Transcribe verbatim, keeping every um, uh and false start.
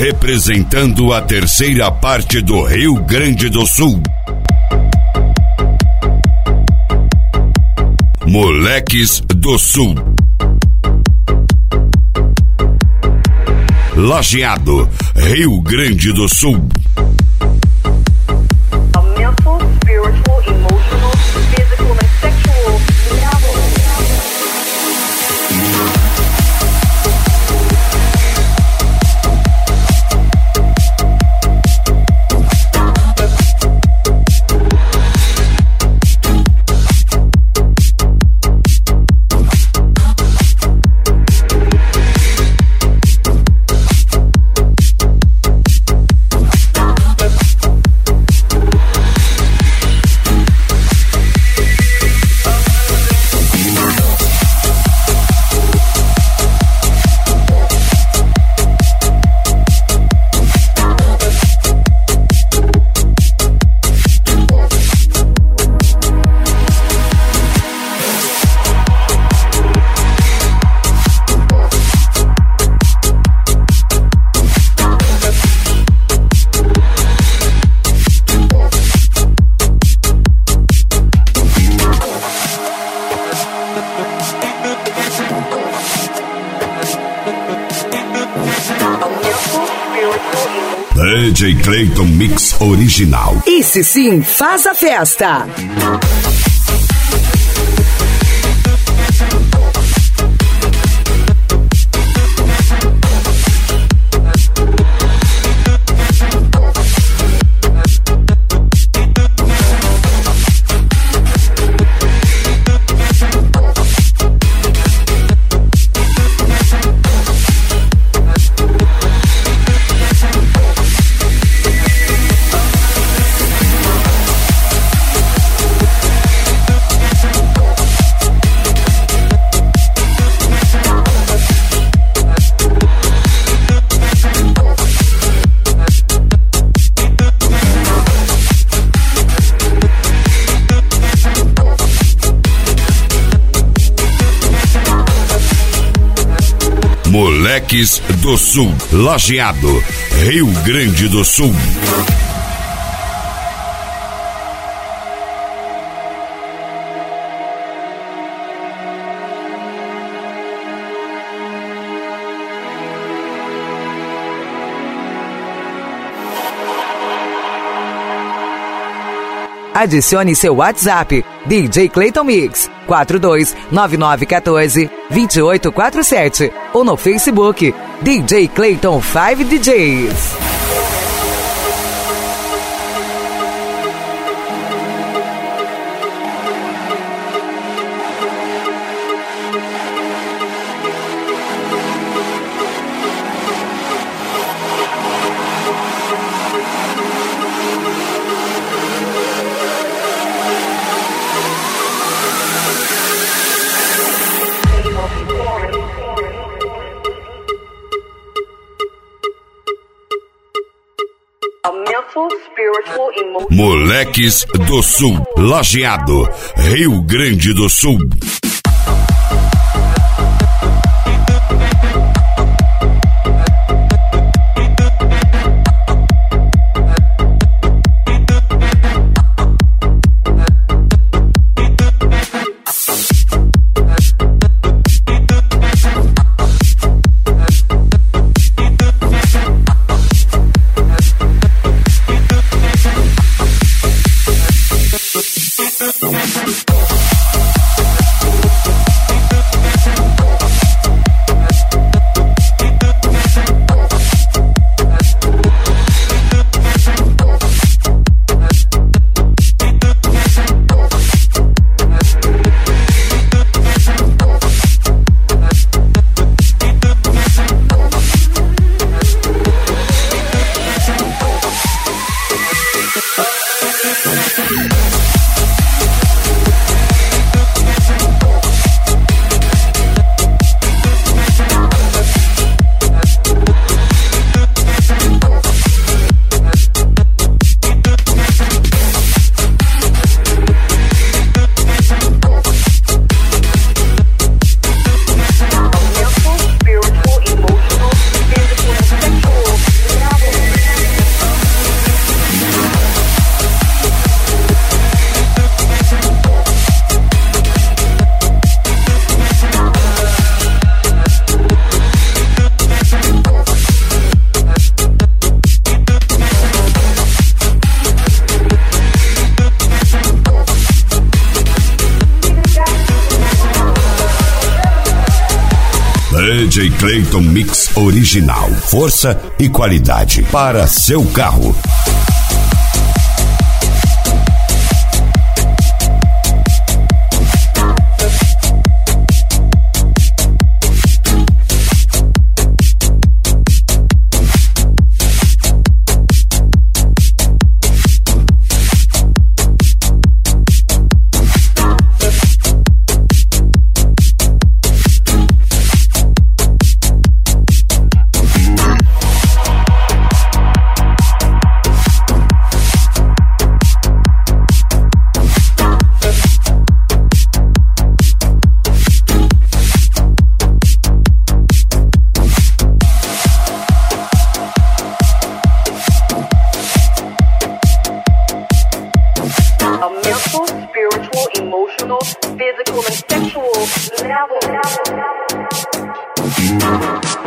representando a terceira parte do Rio Grande do Sul. Moleques do Sul. Lajeado, Rio Grande do Sul. D J Clayton Mix Original. Esse sim faz a festa. Moleques do Sul, Lajeado, Rio Grande do Sul. Adicione seu WhatsApp, D J Clayton Mix, quatro dois nove nove um quatro, dois oito quatro sete, ou no Facebook, D J Clayton cinco D Js. Moleques do Sul, Lajeado, Rio Grande do Sul. D J Clayton Mix Original. Força e qualidade para seu carro. A mental, spiritual, emotional, physical, and sexual level. level, level.